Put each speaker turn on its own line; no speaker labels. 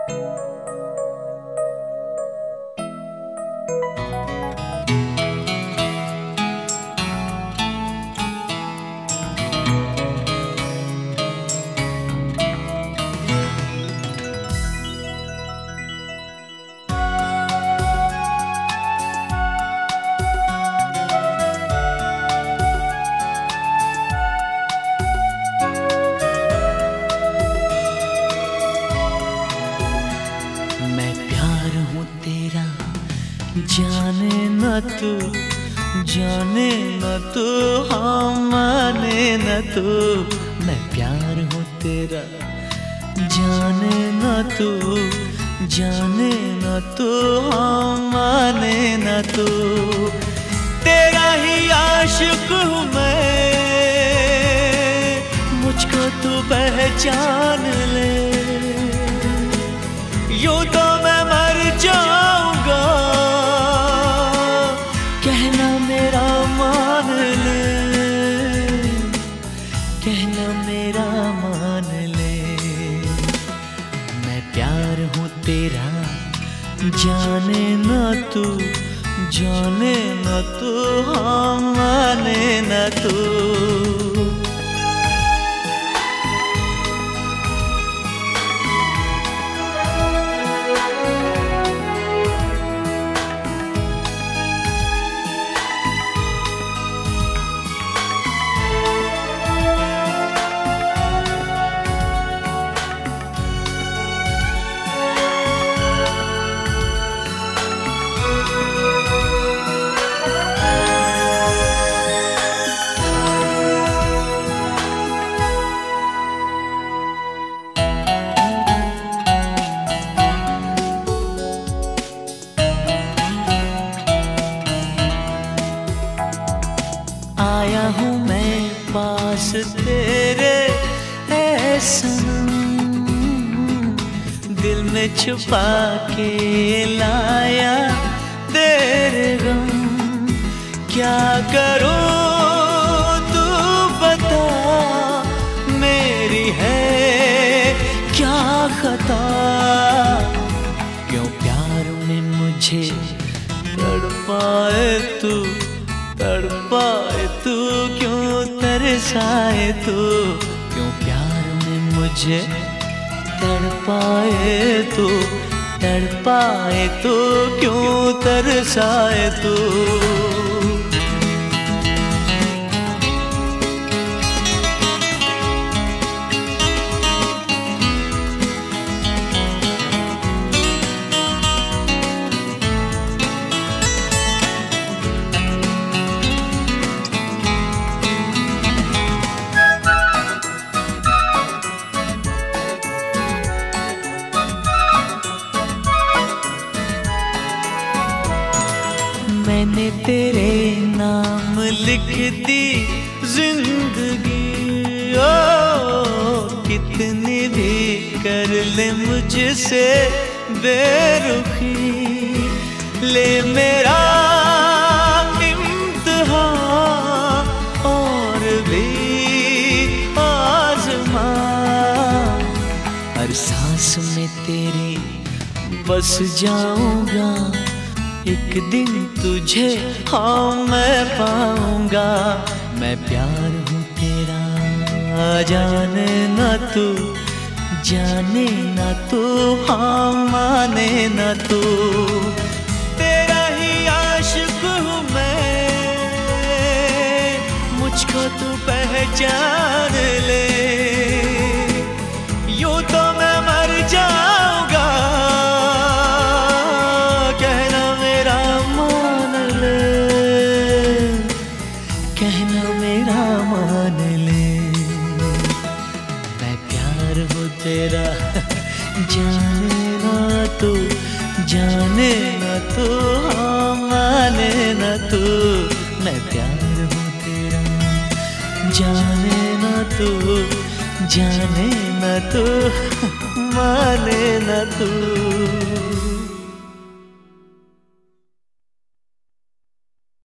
जाने न तू, जाने न तू, हाँ माने न तू, मैं प्यार हूँ तेरा। जाने न तू, जाने न तू, हाँ माने न तू, तेरा ही आशिक हूँ मैं, मुझको तू पहचान ले। यूं तो मैं मर जाऊंगा, कहना मेरा मान ले, कहना मेरा मान ले। मैं प्यार हूँ तेरा, जाने न तू, जाने न तू, हाँ माने न तू। आया हूँ मैं पास तेरे ऐ सनम, दिल में छुपा के लाया तेरे गम। क्या करूँ तू बता, मेरी है क्या खता। क्यों प्यार में मुझे तड़पाए तू, तड़पाए तू, क्यों तरसाए तू। क्यों प्यार में मुझे तड़पाए तू, तड़पाए तू, क्यों तरसाए तू। मैंने तेरे नाम लिख दी जिंदगी, ओ कितनी भी कर ले मुझसे बेरुखी। ले मेरा इम्तिहान और भी आज़मा, हर सांस में तेरी बस जाऊंगा। एक दिन तुझे हाँ मैं पाऊंगा। मैं प्यार हूँ तेरा, जाने न तू, जाने न तू, हाँ माने न तू, तेरा ही आशिक हूँ मैं, मुझको तू पहचान ले। यूं तो मैं मर जाऊंगा, कहना मेरा मान ले, कहना मेरा मान ले। मैं प्यार हूँ तेरा, जाने ना तू, जाने ना तू, हाँ माने ना तू। मैं प्यार हूँ तेरा, जाने ना तू, जाने ना तू, माने ना तू।